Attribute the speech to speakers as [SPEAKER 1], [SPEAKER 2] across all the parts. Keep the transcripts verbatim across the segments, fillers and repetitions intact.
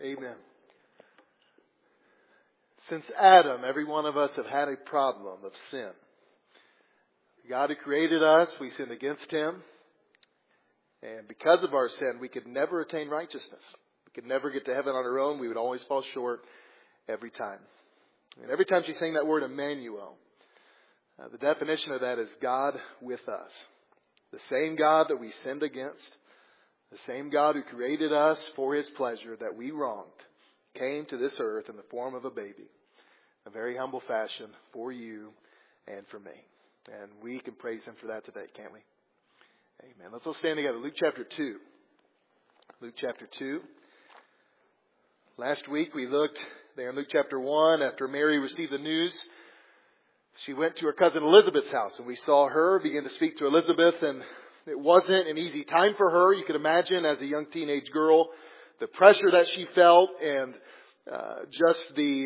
[SPEAKER 1] Amen. Since Adam, every one of us have had a problem of sin. God who created us, we sinned against Him. And because of our sin, we could never attain righteousness. We could never get to heaven on our own. We would always fall short every time. And every time she sang that word Emmanuel, uh, the definition of that is God with us. The same God that we sinned against, the same God who created us for His pleasure that we wronged, came to this earth in the form of a baby, a very humble fashion for you and for me. And we can praise Him for that today, can't we? Amen. Let's all stand together. Luke chapter two. Luke chapter two. Last week we looked there in Luke chapter one. After Mary received the news, she went to her cousin Elizabeth's house, and we saw her begin to speak to Elizabeth, and it wasn't an easy time for her. You could imagine, as a young teenage girl, the pressure that she felt and uh, just the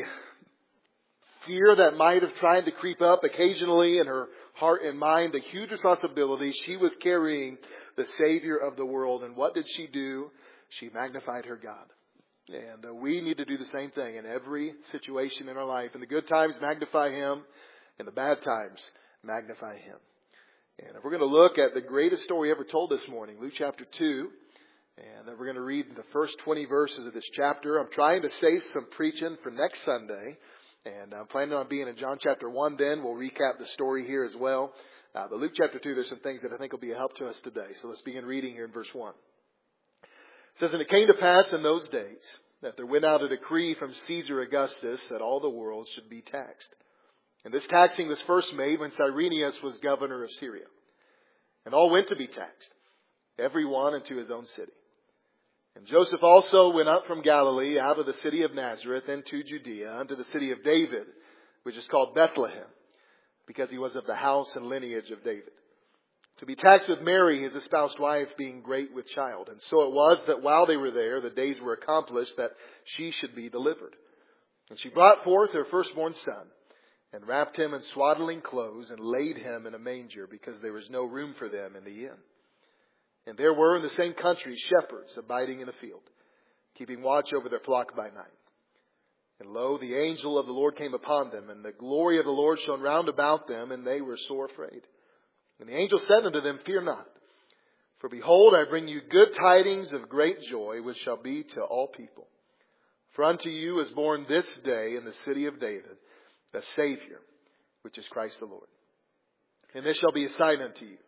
[SPEAKER 1] fear that might have tried to creep up occasionally in her heart and mind, the huge responsibility. She was carrying the Savior of the world. And what did she do? She magnified her God. And uh, we need to do the same thing in every situation in our life. In the good times, magnify Him. In the bad times, magnify Him. And we're going to look at the greatest story ever told this morning, Luke chapter two. And we're going to read the first twenty verses of this chapter. I'm trying to save some preaching for next Sunday. And I'm planning on being in John chapter one then. We'll recap the story here as well. Uh, but Luke chapter two, there's some things that I think will be a help to us today. So let's begin reading here in verse one. It says, "And it came to pass in those days that there went out a decree from Caesar Augustus that all the world should be taxed. And this taxing was first made when Cyrenius was governor of Syria. And all went to be taxed, every one into his own city. And Joseph also went up from Galilee out of the city of Nazareth into Judea unto the city of David, which is called Bethlehem, because he was of the house and lineage of David, to be taxed with Mary, his espoused wife, being great with child. And so it was that while they were there, the days were accomplished that she should be delivered. And she brought forth her firstborn son, and wrapped him in swaddling clothes, and laid him in a manger, because there was no room for them in the inn. And there were in the same country shepherds abiding in the field, keeping watch over their flock by night. And lo, the angel of the Lord came upon them, and the glory of the Lord shone round about them, and they were sore afraid. And the angel said unto them, Fear not, for behold, I bring you good tidings of great joy, which shall be to all people. For unto you is born this day in the city of David a Savior, which is Christ the Lord. And this shall be a sign unto you.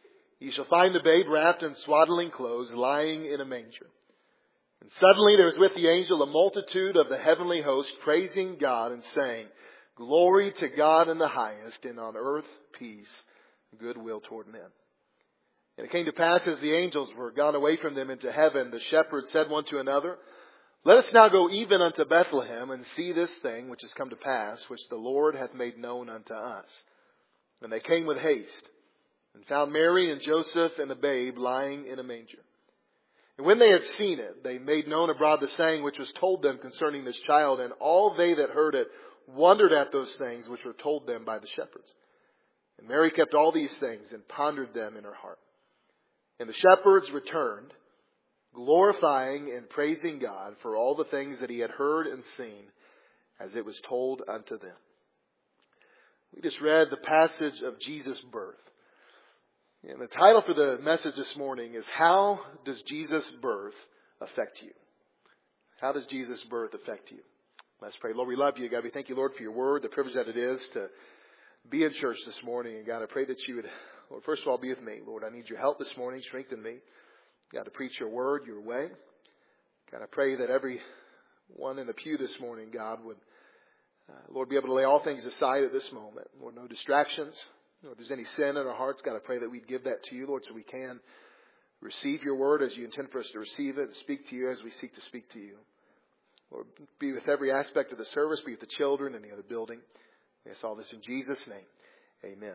[SPEAKER 1] Ye shall find the babe wrapped in swaddling clothes, lying in a manger. And suddenly there was with the angel a multitude of the heavenly host, praising God and saying, Glory to God in the highest, and on earth peace, goodwill toward men. And it came to pass, as the angels were gone away from them into heaven, the shepherds said one to another, Let us now go even unto Bethlehem, and see this thing which has come to pass, which the Lord hath made known unto us. And they came with haste, and found Mary and Joseph and the babe lying in a manger. And when they had seen it, they made known abroad the saying which was told them concerning this child. And all they that heard it wondered at those things which were told them by the shepherds. And Mary kept all these things, and pondered them in her heart. And the shepherds returned, glorifying and praising God for all the things that He had heard and seen, as it was told unto them." We just read the passage of Jesus' birth. And the title for the message this morning is, How does Jesus' birth affect you? How does Jesus' birth affect you? Let's pray. Lord, we love you. God, we thank you, Lord, for your word, the privilege that it is to be in church this morning. And God, I pray that you would, Lord, first of all, be with me. Lord, I need your help this morning. Strengthen me. God, to preach your word, your way. God, I pray that every one in the pew this morning, God, would, uh, Lord, be able to lay all things aside at this moment. Lord, no distractions. Lord, if there's any sin in our hearts, God, I pray that we'd give that to you, Lord, so we can receive your word as you intend for us to receive it, and speak to you as we seek to speak to you. Lord, be with every aspect of the service, be with the children in the other building. We ask all this in Jesus' name. Amen.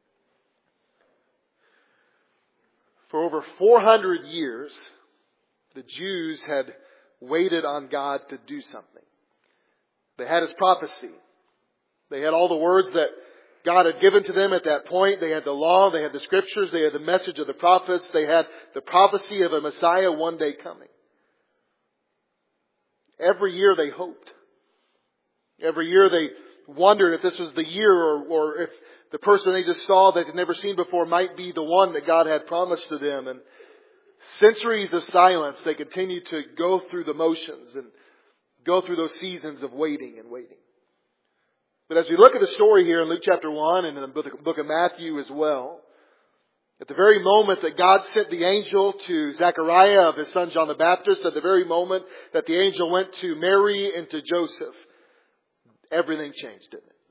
[SPEAKER 1] For over four hundred years, the Jews had waited on God to do something. They had His prophecy. They had all the words that God had given to them at that point. They had the law, they had the scriptures, they had the message of the prophets, they had the prophecy of a Messiah one day coming. every year they hoped. Every year they wondered if this was the year or, or if the person they just saw that they'd never seen before might be the one that God had promised to them. And centuries of silence, they continued to go through the motions and go through those seasons of waiting and waiting. But as we look at the story here in Luke chapter one and in the book of Matthew as well, at the very moment that God sent the angel to Zechariah of his son John the Baptist, at the very moment that the angel went to Mary and to Joseph, everything changed, didn't it?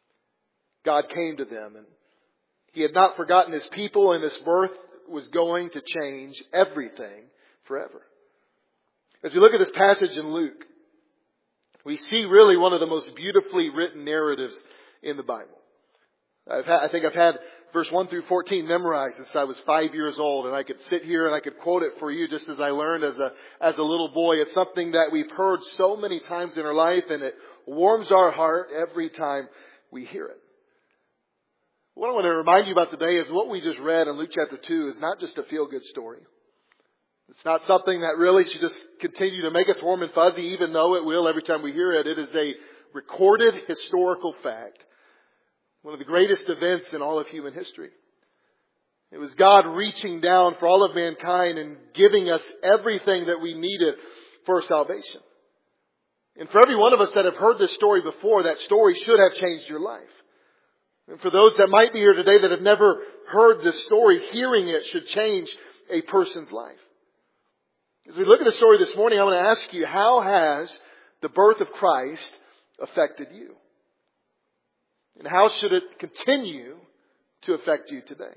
[SPEAKER 1] God came to them, and He had not forgotten His people, and this birth was going to change everything forever. As we look at this passage in Luke, we see really one of the most beautifully written narratives in the Bible. I've had, I think I've had verse one through fourteen memorized since I was five years old, and I could sit here and I could quote it for you just as I learned as a as a little boy. It's something that we've heard so many times in our life, and it warms our heart every time we hear it. What I want to remind you about today is what we just read in Luke chapter two is not just a feel-good story. It's not something that really should just continue to make us warm and fuzzy, even though it will every time we hear it. It is a recorded historical fact. One of the greatest events in all of human history. It was God reaching down for all of mankind and giving us everything that we needed for salvation. And for every one of us that have heard this story before, that story should have changed your life. And for those that might be here today that have never heard this story, hearing it should change a person's life. As we look at the story this morning, I want to ask you, how has the birth of Christ affected you? And how should it continue to affect you today?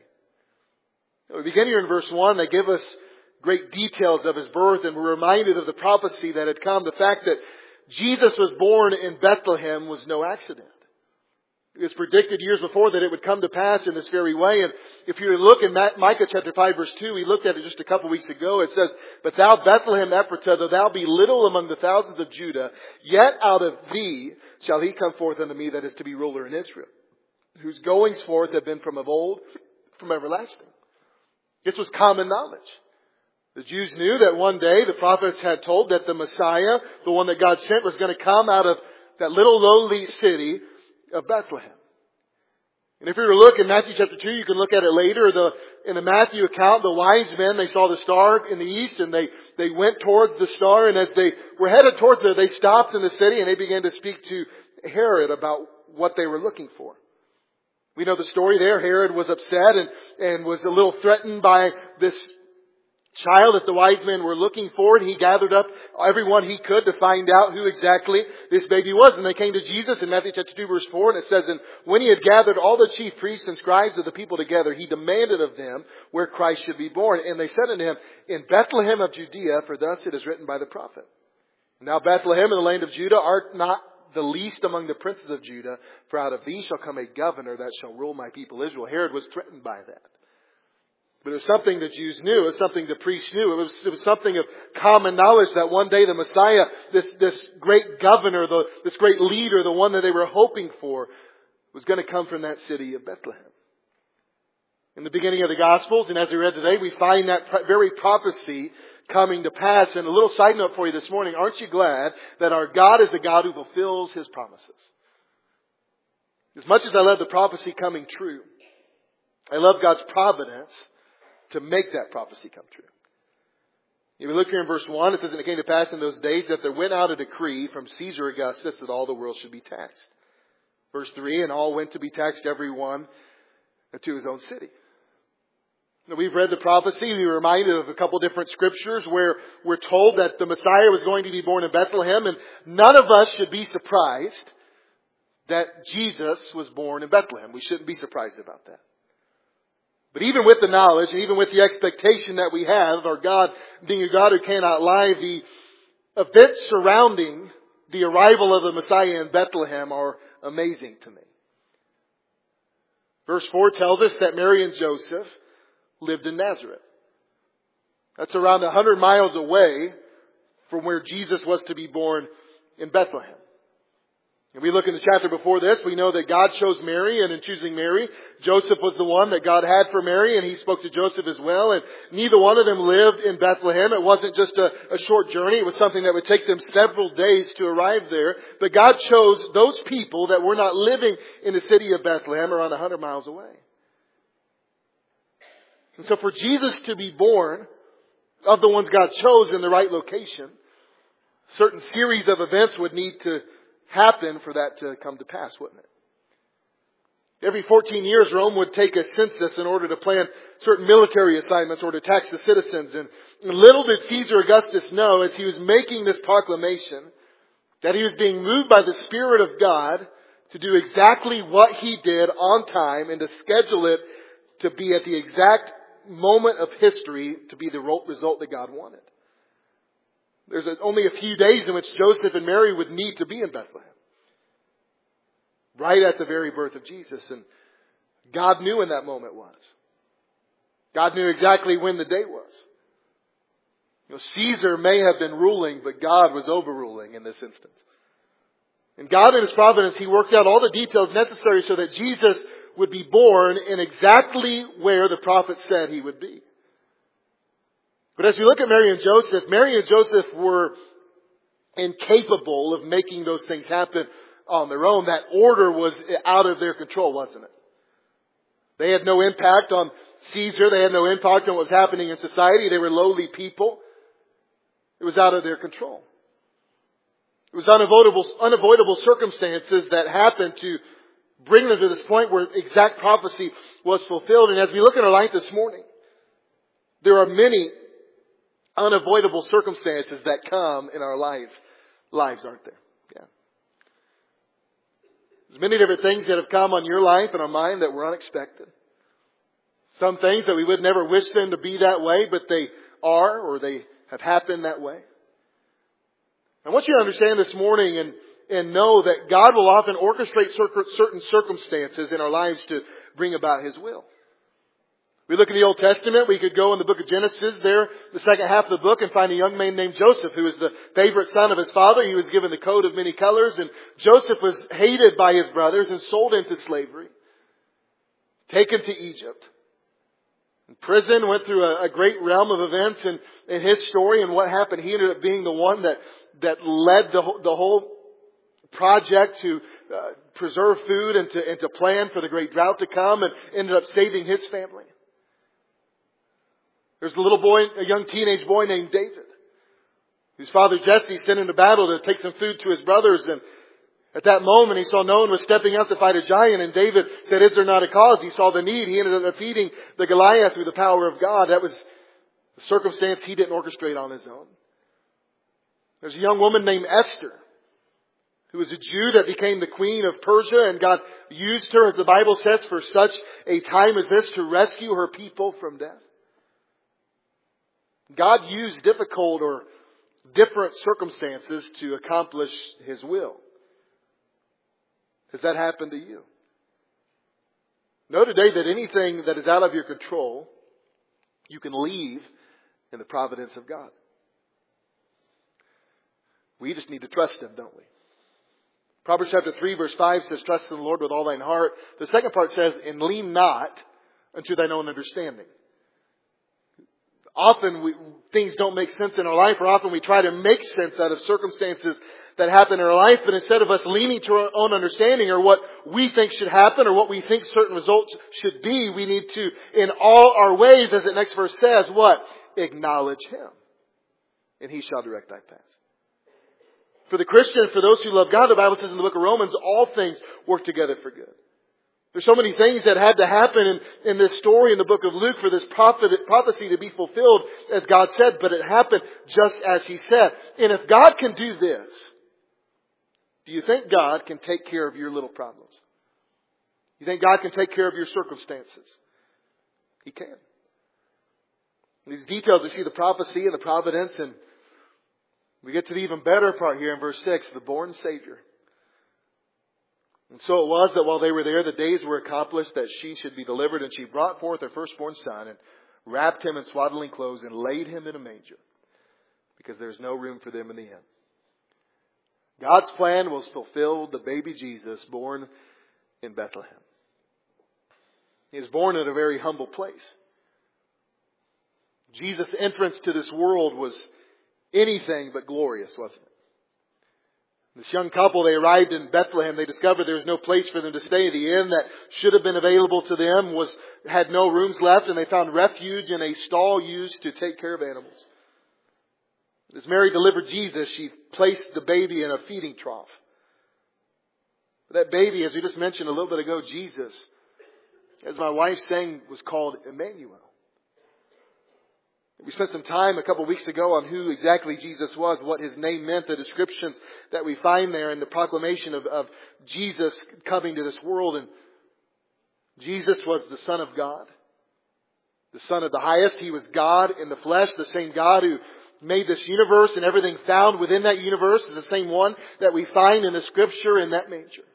[SPEAKER 1] We begin here in verse one. They give us great details of His birth, and we're reminded of the prophecy that had come. The fact that Jesus was born in Bethlehem was no accident. It was predicted years before that it would come to pass in this very way. And if you look in Micah chapter five verse two, we looked at it just a couple weeks ago. It says, "But thou Bethlehem Ephratah, though thou be little among the thousands of Judah, yet out of thee shall he come forth unto me that is to be ruler in Israel, whose goings forth have been from of old, from everlasting." This was common knowledge. The Jews knew that one day the prophets had told that the Messiah, the one that God sent, was going to come out of that little lowly city of Bethlehem. And if you were to look in Matthew chapter two, you can look at it later. The, in the Matthew account, the wise men, they saw the star in the east and they, they went towards the star. And as they were headed towards it, they stopped in the city and they began to speak to Herod about what they were looking for. We know the story there. Herod was upset and, and was a little threatened by this child that the wise men were looking for, and he gathered up everyone he could to find out who exactly this baby was. And they came to Jesus in Matthew chapter two verse four, and it says, "And when he had gathered all the chief priests and scribes of the people together, he demanded of them where Christ should be born. And they said unto him, In Bethlehem of Judea, for thus it is written by the prophet. Now Bethlehem in the land of Judah art not the least among the princes of Judah, for out of thee shall come a governor that shall rule my people Israel." Herod was threatened by that. But it was something the Jews knew. It was something the priests knew. It was, it was something of common knowledge that one day the Messiah, this, this great governor, the, this great leader, the one that they were hoping for, was going to come from that city of Bethlehem. In the beginning of the Gospels, and as we read today, we find that very prophecy coming to pass. And a little side note for you this morning, aren't you glad that our God is a God who fulfills His promises? As much as I love the prophecy coming true, I love God's providence to make that prophecy come true. If you look here in verse one, it says, "And it came to pass in those days that there went out a decree from Caesar Augustus that all the world should be taxed." Verse three, "And all went to be taxed, every one to his own city." Now, we've read the prophecy. We were reminded of a couple different scriptures where we're told that the Messiah was going to be born in Bethlehem. And none of us should be surprised that Jesus was born in Bethlehem. We shouldn't be surprised about that. But even with the knowledge and even with the expectation that we have of our God being a God who cannot lie, the events surrounding the arrival of the Messiah in Bethlehem are amazing to me. Verse four tells us that Mary and Joseph lived in Nazareth. That's around a hundred miles away from where Jesus was to be born in Bethlehem. And we look in the chapter before this, we know that God chose Mary, and in choosing Mary, Joseph was the one that God had for Mary, and he spoke to Joseph as well, and neither one of them lived in Bethlehem. It wasn't just a, a short journey, it was something that would take them several days to arrive there. But God chose those people that were not living in the city of Bethlehem, around one hundred miles away. And so for Jesus to be born of the ones God chose in the right location, a certain series of events would need to happen for that to come to pass, wouldn't it? Every fourteen years, Rome would take a census in order to plan certain military assignments or to tax the citizens. And little did Caesar Augustus know, as he was making this proclamation, that he was being moved by the Spirit of God to do exactly what he did on time and to schedule it to be at the exact moment of history to be the result that God wanted. There's only a few days in which Joseph and Mary would need to be in Bethlehem. Right at the very birth of Jesus. And God knew when that moment was. God knew exactly when the day was. You know, Caesar may have been ruling, but God was overruling in this instance. And God in His providence, He worked out all the details necessary so that Jesus would be born in exactly where the prophet said He would be. But as we look at Mary and Joseph, Mary and Joseph were incapable of making those things happen on their own. That order was out of their control, wasn't it? They had no impact on Caesar. They had no impact on what was happening in society. They were lowly people. It was out of their control. It was unavoidable, unavoidable circumstances that happened to bring them to this point where exact prophecy was fulfilled. And as we look at our life this morning, there are many unavoidable circumstances that come in our life, lives, aren't there? Yeah. There's many different things that have come on your life and on mine that were unexpected. Some things that we would never wish them to be that way, but they are, or they have happened that way. I want you to understand this morning and, and know that God will often orchestrate certain circumstances in our lives to bring about His will. We look in the Old Testament, we could go in the book of Genesis there, the second half of the book, and find a young man named Joseph, who was the favorite son of his father. He was given the coat of many colors, and Joseph was hated by his brothers and sold into slavery. Taken to Egypt. In prison, went through a, a great realm of events in, in his story and what happened. He ended up being the one that, that led the, the whole project to uh, preserve food and to, and to plan for the great drought to come, and ended up saving his family. There's a little boy, a young teenage boy named David, whose father Jesse sent into battle to take some food to his brothers. And at that moment, he saw no one was stepping out to fight a giant. And David said, "Is there not a cause?" He saw the need. He ended up defeating the Goliath through the power of God. That was a circumstance he didn't orchestrate on his own. There's a young woman named Esther, who was a Jew that became the queen of Persia. And God used her, as the Bible says, for such a time as this to rescue her people from death. God used difficult or different circumstances to accomplish His will. Has that happened to you? Know today that anything that is out of your control, you can leave in the providence of God. We just need to trust Him, don't we? Proverbs chapter three verse five says, "Trust in the Lord with all thine heart." The second part says, "And lean not unto thine own understanding." Often we, things don't make sense in our life, or often we try to make sense out of circumstances that happen in our life. But instead of us leaning to our own understanding or what we think should happen or what we think certain results should be, we need to, in all our ways, as the next verse says, what? Acknowledge Him, and He shall direct thy paths. For the Christian, for those who love God, the Bible says in the book of Romans, all things work together for good. There's so many things that had to happen in, in this story in the book of Luke for this prophet, prophecy to be fulfilled as God said, but it happened just as He said. And if God can do this, do you think God can take care of your little problems? You think God can take care of your circumstances? He can. In these details, we see the prophecy and the providence, and we get to the even better part here in verse six, the born Savior. And so it was that while they were there, the days were accomplished that she should be delivered. And she brought forth her firstborn son and wrapped him in swaddling clothes and laid him in a manger, because there's no room for them in the inn. God's plan was fulfilled, the baby Jesus born in Bethlehem. He was born in a very humble place. Jesus' entrance to this world was anything but glorious, wasn't it? This young couple, they arrived in Bethlehem. They discovered there was no place for them to stay. The inn that should have been available to them was had no rooms left, and they found refuge in a stall used to take care of animals. As Mary delivered Jesus, she placed the baby in a feeding trough. That baby, as we just mentioned a little bit ago, Jesus, as my wife sang, was called Emmanuel. We spent some time a couple of weeks ago on who exactly Jesus was, what His name meant, the descriptions that we find there, and the proclamation of, of Jesus coming to this world. And Jesus was the Son of God, the Son of the Highest. He was God in the flesh, the same God who made this universe, and everything found within that universe is the same one that we find in the Scripture in that manger.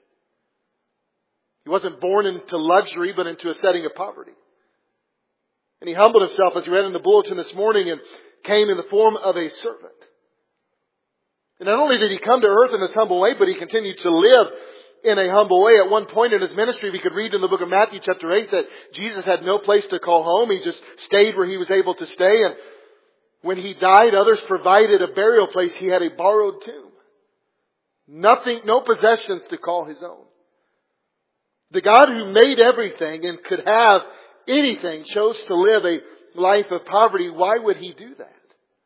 [SPEAKER 1] He wasn't born into luxury, but into a setting of poverty. And He humbled Himself, as we read in the bulletin this morning, and came in the form of a servant. And not only did He come to earth in this humble way, but He continued to live in a humble way. At one point in His ministry, we could read in the book of Matthew chapter eight that Jesus had no place to call home. He just stayed where He was able to stay. And when He died, others provided a burial place. He had a borrowed tomb. Nothing, no possessions to call His own. The God who made everything and could have anything chose to live a life of poverty. Why would He do that?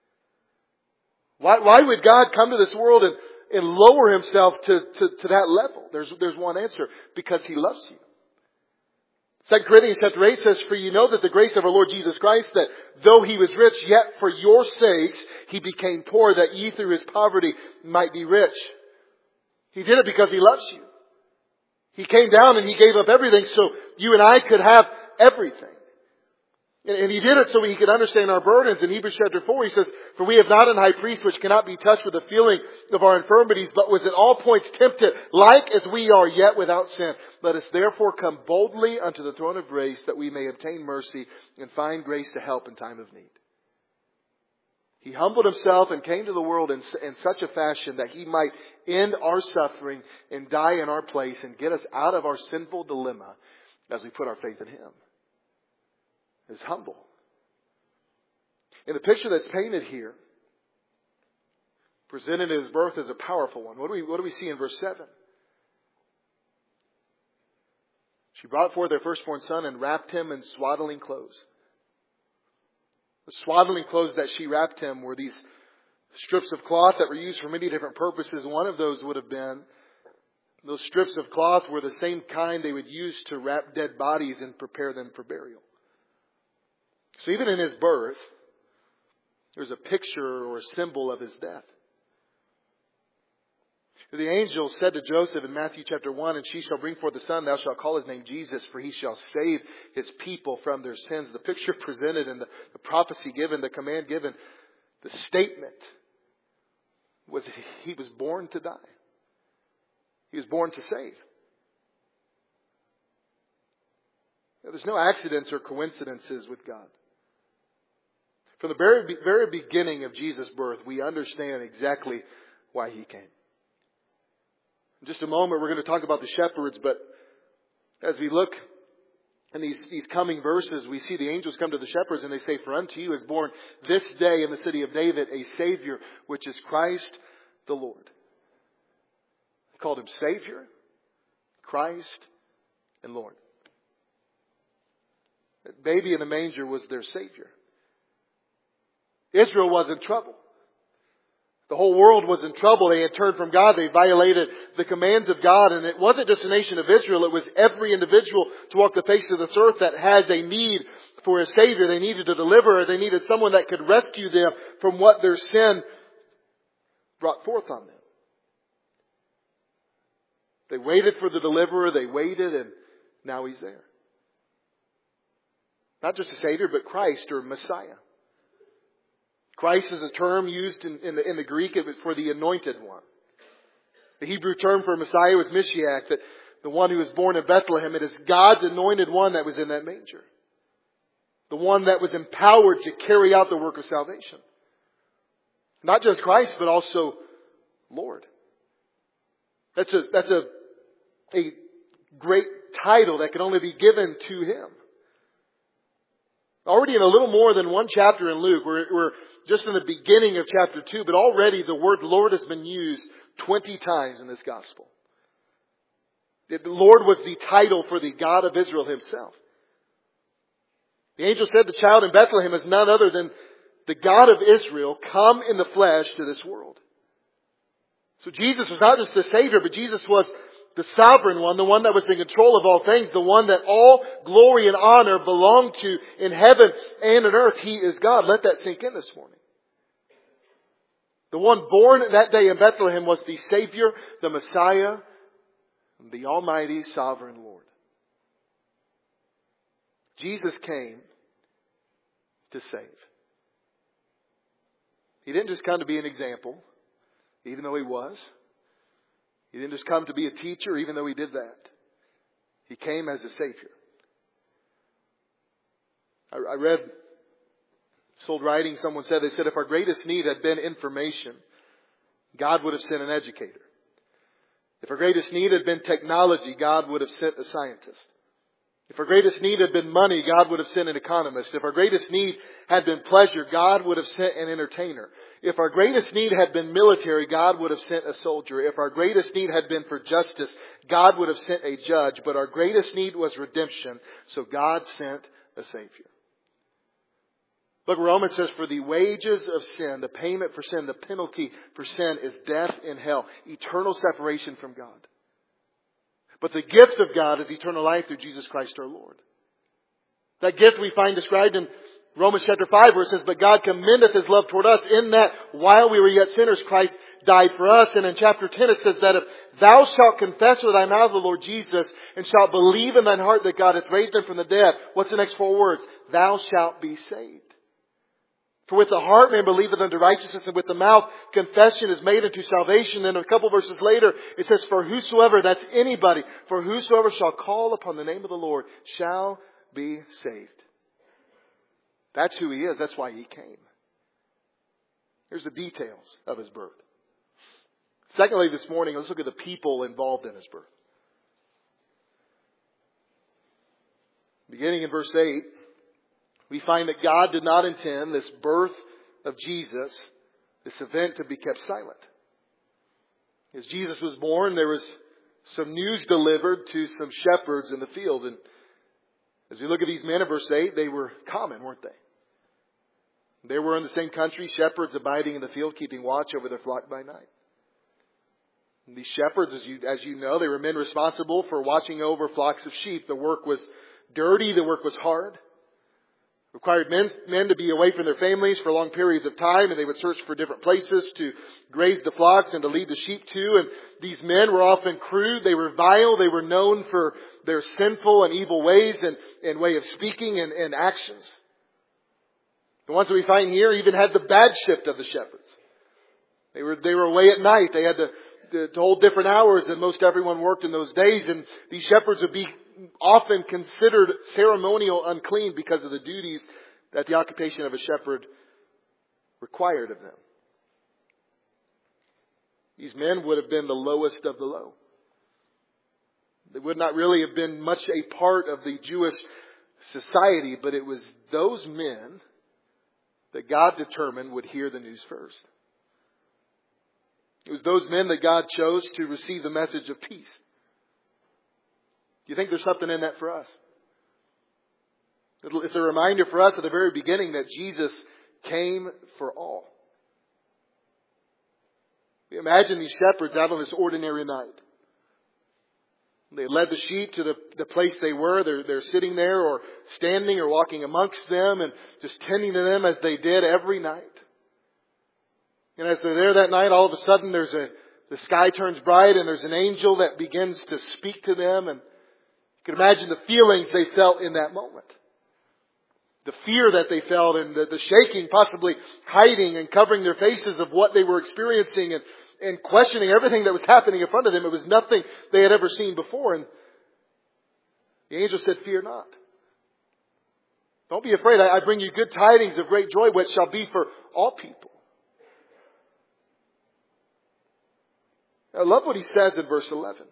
[SPEAKER 1] Why, why would God come to this world and, and lower Himself to, to, to that level? There's, there's one answer. Because He loves you. Second Corinthians chapter eight says, "For you know that the grace of our Lord Jesus Christ, that though He was rich, yet for your sakes He became poor, that ye through His poverty might be rich." He did it because He loves you. He came down and He gave up everything so you and I could have everything. And He did it so He could understand our burdens. In Hebrews chapter four, He says, "For we have not an high priest which cannot be touched with the feeling of our infirmities, but was at all points tempted, like as we are, yet without sin. Let us therefore come boldly unto the throne of grace, that we may obtain mercy and find grace to help in time of need." He humbled Himself and came to the world in, in such a fashion that He might end our suffering and die in our place and get us out of our sinful dilemma as we put our faith in Him. Is humble. And the picture that's painted here, presented at His birth, is a powerful one. What do we, what do we see in verse seven? She brought forth her firstborn son and wrapped Him in swaddling clothes. The swaddling clothes that she wrapped Him were these strips of cloth that were used for many different purposes. One of those would have been, those strips of cloth were the same kind they would use to wrap dead bodies and prepare them for burial. So even in His birth, there's a picture or a symbol of His death. The angel said to Joseph in Matthew chapter one, "And she shall bring forth a son, thou shalt call his name Jesus, for He shall save His people from their sins." The picture presented and the, the prophecy given, the command given, the statement was He was born to die. He was born to save. Now, there's no accidents or coincidences with God. From the very, very beginning of Jesus' birth, we understand exactly why He came. In just a moment, we're going to talk about the shepherds, but as we look in these, these coming verses, we see the angels come to the shepherds and they say, "For unto you is born this day in the city of David a Savior, which is Christ the Lord." They called Him Savior, Christ, and Lord. That baby in the manger was their Savior. Israel was in trouble. The whole world was in trouble. They had turned from God. They violated the commands of God. And it wasn't just the nation of Israel. It was every individual to walk the face of this earth that has a need for a Savior. They needed a deliverer. They needed someone that could rescue them from what their sin brought forth on them. They waited for the deliverer. They waited, and now He's there. Not just a Savior, but Christ, or Messiah. Christ is a term used in, in, the, in the Greek. It was for the anointed one. The Hebrew term for Messiah was Mashiach, that the one who was born in Bethlehem. It is God's anointed one that was in that manger. The one that was empowered to carry out the work of salvation. Not just Christ, but also Lord. That's a, that's a, a great title that can only be given to Him. Already in a little more than one chapter in Luke, we're, we're just in the beginning of chapter two, but already the word Lord has been used twenty times in this gospel. The Lord was the title for the God of Israel Himself. The angel said the child in Bethlehem is none other than the God of Israel come in the flesh to this world. So Jesus was not just the Savior, but Jesus was the sovereign one, the one that was in control of all things, the one that all glory and honor belonged to in heaven and on earth. He is God. Let that sink in this morning. The one born that day in Bethlehem was the Savior, the Messiah, the Almighty Sovereign Lord. Jesus came to save. He didn't just come to be an example, even though He was. He didn't just come to be a teacher, even though He did that. He came as a Savior. I, I read this old writing, someone said, they said, if our greatest need had been information, God would have sent an educator. If our greatest need had been technology, God would have sent a scientist. If our greatest need had been money, God would have sent an economist. If our greatest need had been pleasure, God would have sent an entertainer. If our greatest need had been military, God would have sent a soldier. If our greatest need had been for justice, God would have sent a judge. But our greatest need was redemption, so God sent a Savior. Look, Romans says, for the wages of sin, the payment for sin, the penalty for sin is death and hell, eternal separation from God. But the gift of God is eternal life through Jesus Christ our Lord. That gift we find described in Romans chapter five, where it says, but God commendeth His love toward us in that while we were yet sinners, Christ died for us. And in chapter ten it says that if thou shalt confess with thy mouth the Lord Jesus and shalt believe in thine heart that God hath raised Him from the dead, what's the next four words? Thou shalt be saved. For with the heart man believeth unto righteousness, and with the mouth confession is made unto salvation. Then a couple verses later it says, for whosoever, that's anybody, for whosoever shall call upon the name of the Lord shall be saved. That's who He is. That's why He came. Here's the details of His birth. Secondly, this morning, let's look at the people involved in His birth. Beginning in verse eight, we find that God did not intend this birth of Jesus, this event, to be kept silent. As Jesus was born, there was some news delivered to some shepherds in the field. And as we look at these men in verse eight, they were common, weren't they? They were in the same country, shepherds abiding in the field, keeping watch over their flock by night. And these shepherds, as you, as you know, they were men responsible for watching over flocks of sheep. The work was dirty, the work was hard. Required men, men to be away from their families for long periods of time, and they would search for different places to graze the flocks and to lead the sheep to. And these men were often crude, they were vile, they were known for their sinful and evil ways and, and way of speaking and, and actions. The ones that we find here even had the badge shift of the shepherds. They were they were away at night. They had to, to, to hold different hours than most everyone worked in those days, and these shepherds would be often considered ceremonial unclean because of the duties that the occupation of a shepherd required of them. These men would have been the lowest of the low. They would not really have been much a part of the Jewish society, but it was those men that God determined would hear the news first. It was those men that God chose to receive the message of peace. Do you think there's something in that for us? It's a reminder for us at the very beginning that Jesus came for all. Imagine these shepherds out on this ordinary night. They led the sheep to the, the place they were. They're, they're sitting there or standing or walking amongst them and just tending to them as they did every night. And as they're there that night, all of a sudden there's a, the sky turns bright and there's an angel that begins to speak to them. And you can imagine the feelings they felt in that moment. The fear that they felt and the, the shaking, possibly hiding and covering their faces of what they were experiencing and, and questioning everything that was happening in front of them. It was nothing they had ever seen before. And the angel said, fear not. Don't be afraid. I, I bring you good tidings of great joy, which shall be for all people. I love what he says in verse eleven.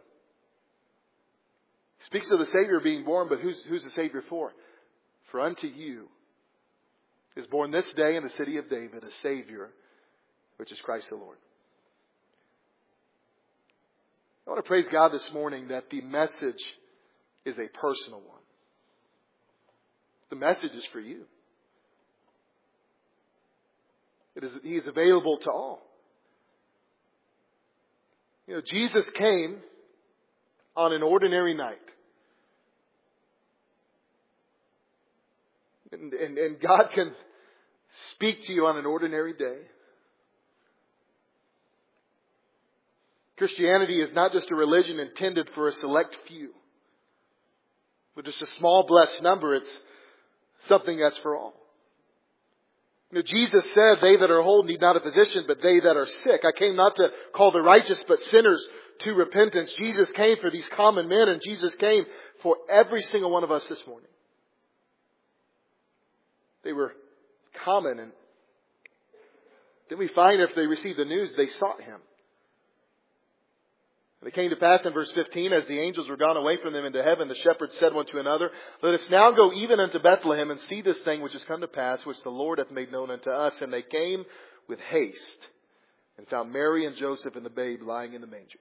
[SPEAKER 1] He speaks of the Savior being born, but who's, who's the Savior for? For unto you is born this day in the city of David a Savior, which is Christ the Lord. I want to praise God this morning that the message is a personal one. The message is for you. It is, He is available to all. You know, Jesus came on an ordinary night. And, and, and God can speak to you on an ordinary day. Christianity is not just a religion intended for a select few, but just a small blessed number. It's something that's for all. You know, Jesus said, they that are whole need not a physician, but they that are sick. I came not to call the righteous, but sinners to repentance. Jesus came for these common men, and Jesus came for every single one of us this morning. They were common, and then we find if they received the news, they sought Him. And it came to pass in verse fifteen, as the angels were gone away from them into heaven, the shepherds said one to another, let us now go even unto Bethlehem, and see this thing which is come to pass, which the Lord hath made known unto us. And they came with haste, and found Mary and Joseph and the babe lying in the manger.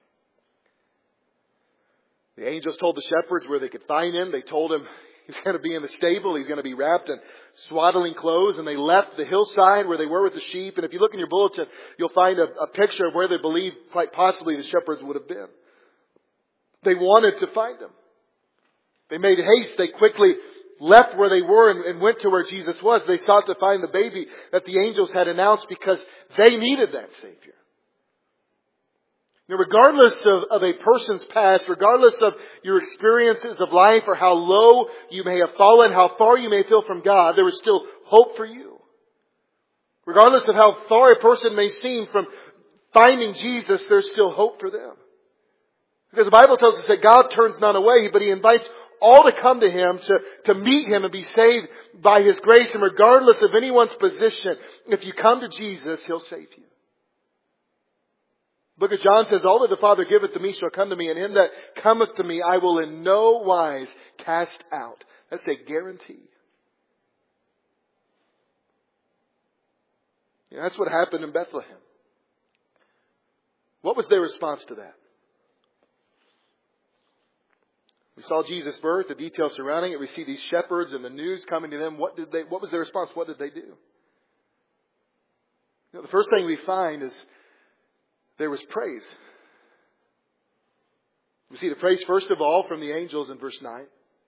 [SPEAKER 1] The angels told the shepherds where they could find Him. They told Him He's going to be in the stable. He's going to be wrapped in swaddling clothes. And they left the hillside where they were with the sheep. And if you look in your bulletin, you'll find a, a picture of where they believe quite possibly the shepherds would have been. They wanted to find Him. They made haste. They quickly left where they were and, and went to where Jesus was. They sought to find the baby that the angels had announced because they needed that Savior. Now, regardless of, of a person's past, regardless of your experiences of life or how low you may have fallen, how far you may feel from God, there is still hope for you. Regardless of how far a person may seem from finding Jesus, there's still hope for them. Because the Bible tells us that God turns none away, but He invites all to come to Him, to, to meet Him and be saved by His grace. And regardless of anyone's position, if you come to Jesus, He'll save you. The book of John says, all that the Father giveth to me shall come to me, and him that cometh to me I will in no wise cast out. That's a guarantee. You know, that's what happened in Bethlehem. What was their response to that? We saw Jesus' birth, the details surrounding it. We see these shepherds and the news coming to them. What did they? What was their response? What did they do? You know, the first thing we find is there was praise. We see the praise, first of all, from the angels in verse nine.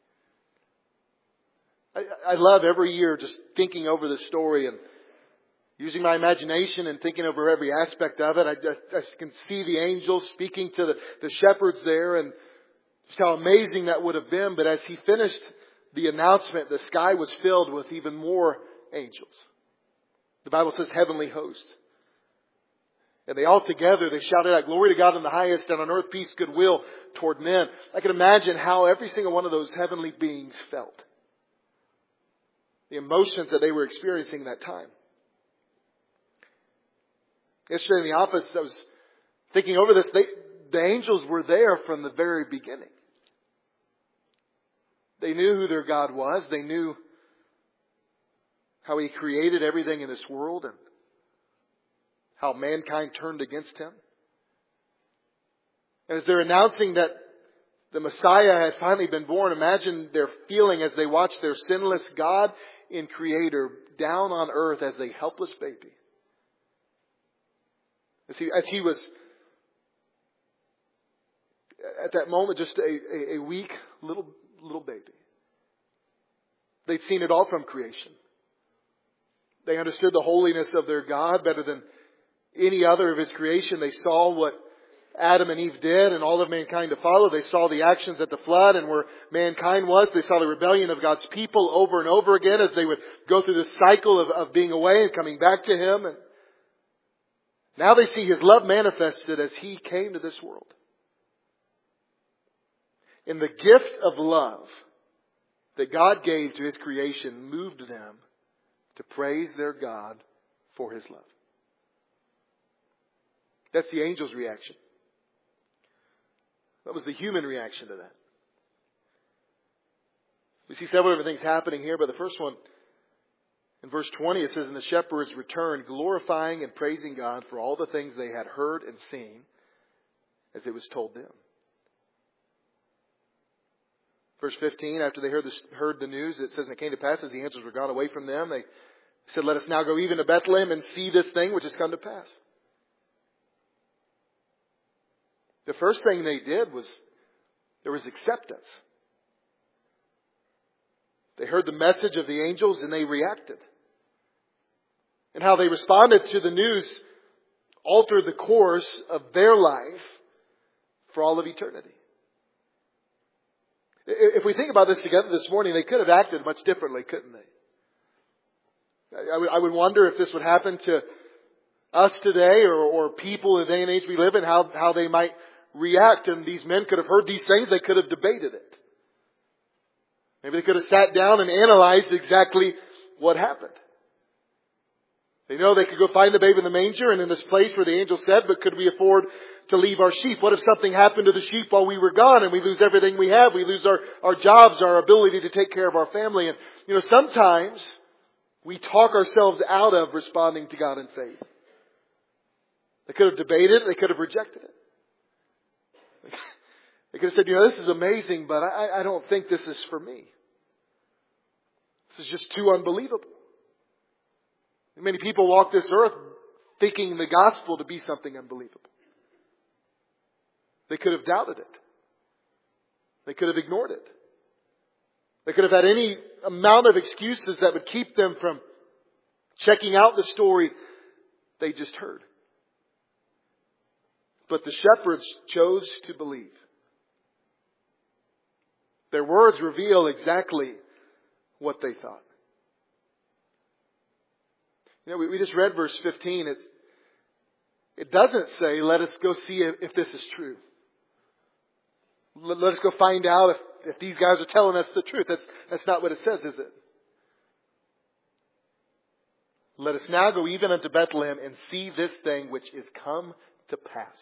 [SPEAKER 1] I, I love every year just thinking over this story and using my imagination and thinking over every aspect of it. I, I, I can see the angels speaking to the, the shepherds there and just how amazing that would have been. But as he finished the announcement, the sky was filled with even more angels. The Bible says heavenly hosts. And they all together, they shouted out, glory to God in the highest, and on earth peace, goodwill toward men. I can imagine how every single one of those heavenly beings felt. The emotions that they were experiencing that time. Yesterday in the office, I was thinking over this. They, the angels were there from the very beginning. They knew who their God was. They knew how He created everything in this world and how mankind turned against Him. And as they're announcing that the Messiah had finally been born, imagine their feeling as they watched their sinless God and Creator down on earth as a helpless baby. As he, as he was, at that moment, just a, a, a weak little, little baby. They'd seen it all from creation. They understood the holiness of their God better than any other of His creation. They saw what Adam and Eve did and all of mankind to follow. They saw the actions at the flood and where mankind was. They saw the rebellion of God's people over and over again as they would go through this cycle of, of being away and coming back to Him. And now they see His love manifested as He came to this world. And the gift of love that God gave to His creation moved them to praise their God for His love. That's the angel's reaction. That was the human reaction to that. We see several different things happening here, but the first one, in verse twenty, it says, "And the shepherds returned, glorifying and praising God for all the things they had heard and seen, as it was told them." Verse fifteen, after they heard the, heard the news, it says, "And it came to pass, as the answers were gone away from them, they said, 'Let us now go even to Bethlehem and see this thing which has come to pass.'" The first thing they did was, there was acceptance. They heard the message of the angels and they reacted. And how they responded to the news altered the course of their life for all of eternity. If we think about this together this morning, they could have acted much differently, couldn't they? I would, I would wonder if this would happen to us today, or, or people in the day and age we live in, how, how they might react. And these men could have heard these things, they could have debated it. Maybe they could have sat down and analyzed exactly what happened. They know they could go find the babe in the manger and in this place where the angel said, "But could we afford to leave our sheep? What if something happened to the sheep while we were gone and we lose everything we have? We lose our, our jobs, our ability to take care of our family." And, you know, sometimes we talk ourselves out of responding to God in faith. They could have debated it. They could have rejected it. They could have said, "You know, this is amazing, but I, I don't think this is for me. This is just too unbelievable." Many people walk this earth thinking the gospel to be something unbelievable. They could have doubted it. They could have ignored it. They could have had any amount of excuses that would keep them from checking out the story they just heard. But the shepherds chose to believe. Their words reveal exactly what they thought. You know, we, we just read verse fifteen. It's, it doesn't say, "Let us go see if, if this is true. Let, let us go find out if, if these guys are telling us the truth." That's, that's not what it says, is it? "Let us now go even unto Bethlehem and see this thing which is come to pass."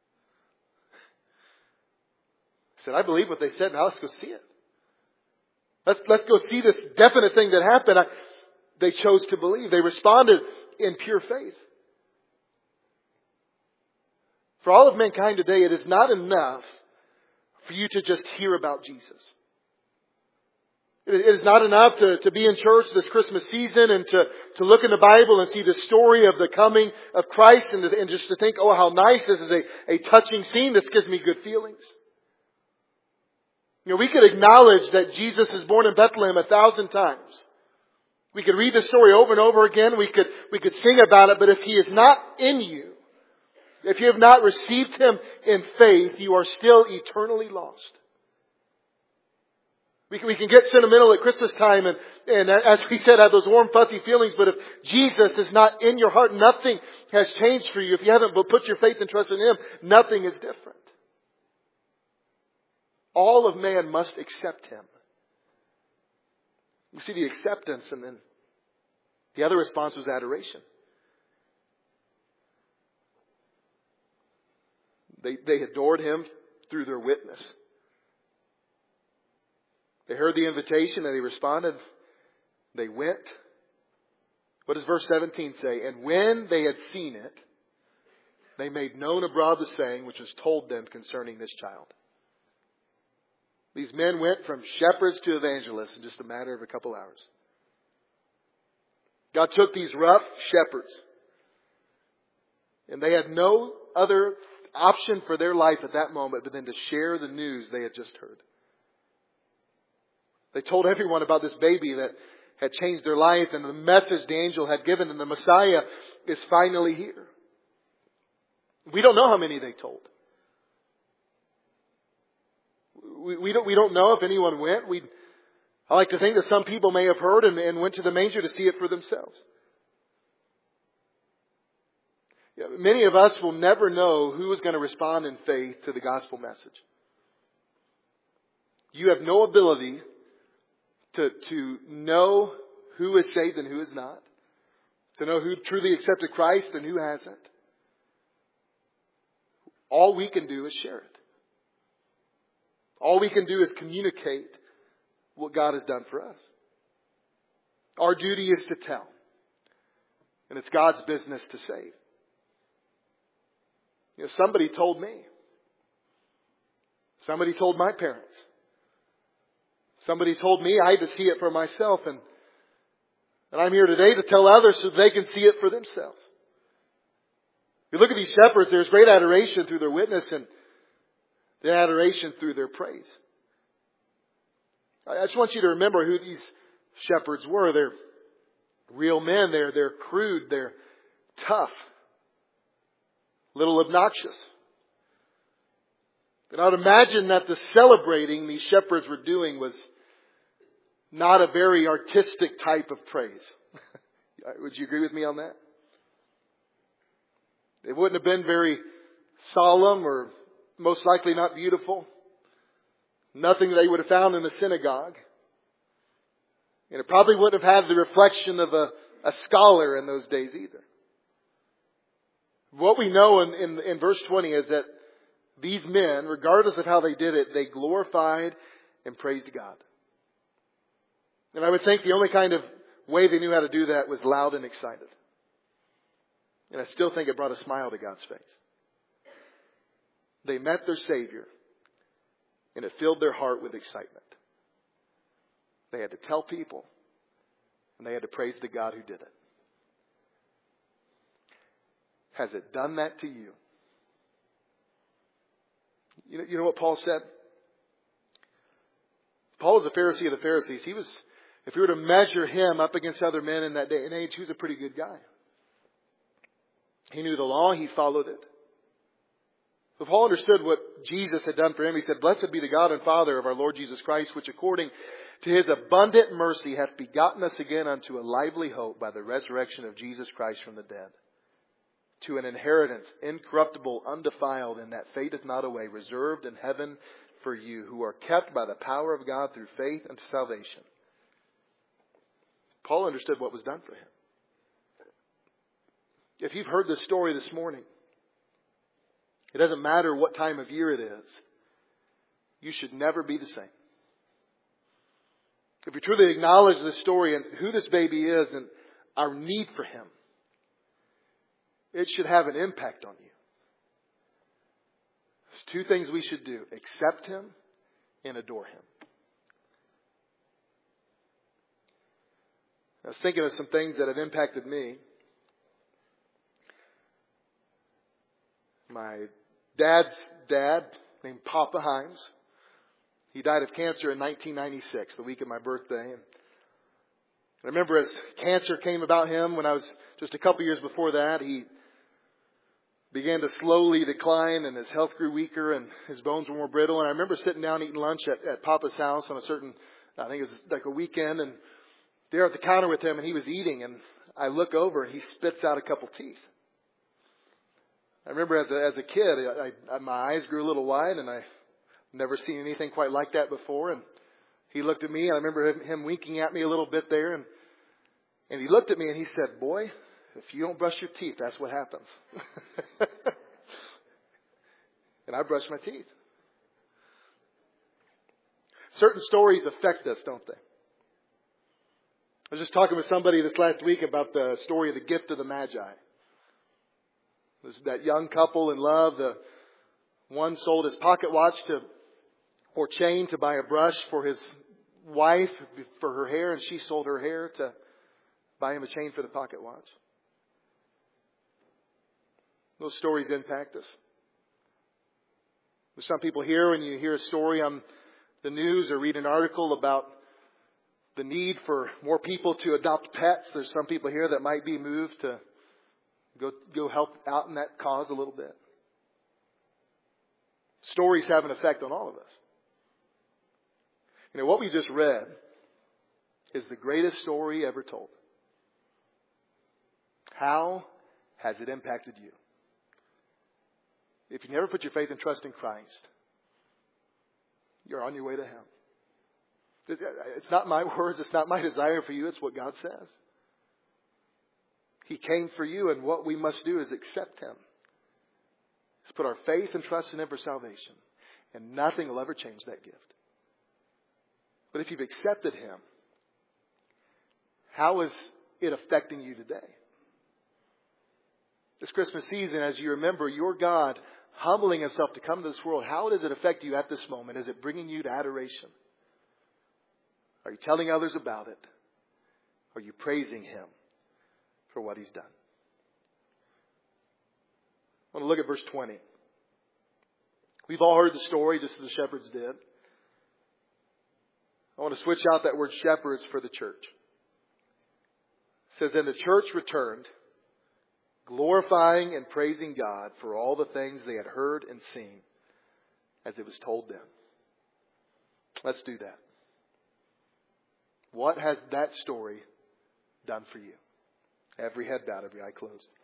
[SPEAKER 1] I said, I believe what they said. Now let's go see it. Let's, let's go see this definite thing that happened. I, They chose to believe. They responded in pure faith. For all of mankind today, it is not enough for you to just hear about Jesus. It is not enough to, to be in church this Christmas season and to, to look in the Bible and see the story of the coming of Christ and, to, and just to think, "Oh, how nice. This is a, a touching scene. This gives me good feelings." You know, we could acknowledge that Jesus is born in Bethlehem a thousand times. We could read the story over and over again. We could, we could sing about it. But if He is not in you, if you have not received Him in faith, you are still eternally lost. We can, we can get sentimental at Christmas time and, and as we said, have those warm, fuzzy feelings. But if Jesus is not in your heart, nothing has changed for you. If you haven't put your faith and trust in Him, nothing is different. All of man must accept Him. You see the acceptance, and then the other response was adoration. They, they adored Him through their witness. They heard the invitation and they responded. They went. What does verse seventeen say? "And when they had seen it, they made known abroad the saying which was told them concerning this child." These men went from shepherds to evangelists in just a matter of a couple hours. God took these rough shepherds, and they had no other option for their life at that moment but than to share the news they had just heard. They told everyone about this baby that had changed their life and the message the angel had given, and the Messiah is finally here. We don't know how many they told. We, we don't, we don't know if anyone went. We, I like to think that some people may have heard and, and went to the manger to see it for themselves. You know, many of us will never know who is going to respond in faith to the gospel message. You have no ability to, to know who is saved and who is not. To know who truly accepted Christ and who hasn't. All we can do is share it. All we can do is communicate what God has done for us. Our duty is to tell. And it's God's business to save. You know, somebody told me. Somebody told my parents. Somebody told me I had to see it for myself. And, and I'm here today to tell others so they can see it for themselves. You look at these shepherds, there's great adoration through their witness and the adoration through their praise. I just want you to remember who these shepherds were. They're real men. They're, they're crude. They're tough. Little obnoxious. And I would imagine that the celebrating these shepherds were doing was not a very artistic type of praise. Would you agree with me on that? It wouldn't have been very solemn or most likely not beautiful. Nothing they would have found in a synagogue. And it probably wouldn't have had the reflection of a, a scholar in those days either. What we know in, in, in verse twenty is that these men, regardless of how they did it, they glorified and praised God. And I would think the only kind of way they knew how to do that was loud and excited. And I still think it brought a smile to God's face. They met their Savior, and it filled their heart with excitement. They had to tell people, and they had to praise the God who did it. Has it done that to you? You know, you know what Paul said? Paul was a Pharisee of the Pharisees. He was, if you were to measure him up against other men in that day and age, he was a pretty good guy. He knew the law. He followed it. But Paul understood what Jesus had done for him. He said, "Blessed be the God and Father of our Lord Jesus Christ, which according to His abundant mercy hath begotten us again unto a lively hope by the resurrection of Jesus Christ from the dead, to an inheritance incorruptible, undefiled, and that fadeth not away, reserved in heaven for you, who are kept by the power of God through faith unto salvation." Paul understood what was done for him. If you've heard this story this morning, it doesn't matter what time of year it is, you should never be the same. If you truly acknowledge this story and who this baby is and our need for Him, it should have an impact on you. There's two things we should do: accept Him and adore Him. I was thinking of some things that have impacted me. My dad's dad, named Papa Himes, he died of cancer in nineteen ninety-six, the week of my birthday. And I remember as cancer came about him, when I was just a couple years before that, he began to slowly decline and his health grew weaker and his bones were more brittle. And I remember sitting down eating lunch at, at Papa's house on a certain, I think it was like a weekend, and there at the counter with him, and he was eating, and I look over and he spits out a couple teeth. I remember as a, as a kid, I, I, my eyes grew a little wide, and I never seen anything quite like that before. And he looked at me, and I remember him, him winking at me a little bit there, and and he looked at me and he said, "Boy, if you don't brush your teeth, that's what happens." And I brushed my teeth. Certain stories affect us, don't they? I was just talking with somebody this last week about the story of the gift of the Magi. There's that young couple in love. The one sold his pocket watch to, or chain to buy a brush for his wife for her hair, and she sold her hair to buy him a chain for the pocket watch. Those stories impact us. There's some people here, when you hear a story on the news or read an article about the need for more people to adopt pets, there's some people here that might be moved to Go go help out in that cause a little bit. Stories have an effect on all of us. You know, what we just read is the greatest story ever told. How has it impacted you? If you never put your faith and trust in Christ, you're on your way to hell. It's not my words. It's not my desire for you. It's what God says. He came for you, and what we must do is accept Him. Let's put our faith and trust in Him for salvation. And nothing will ever change that gift. But if you've accepted Him, how is it affecting you today? This Christmas season, as you remember your God humbling Himself to come to this world, how does it affect you at this moment? Is it bringing you to adoration? Are you telling others about it? Are you praising Him for what He's done? I want to look at verse twenty. We've all heard the story just as the shepherds did. I want to switch out that word shepherds for the church. It says, and the church returned, glorifying and praising God for all the things they had heard and seen as it was told them. Let's do that. What has that story done for you? Every head bowed, every eye closed.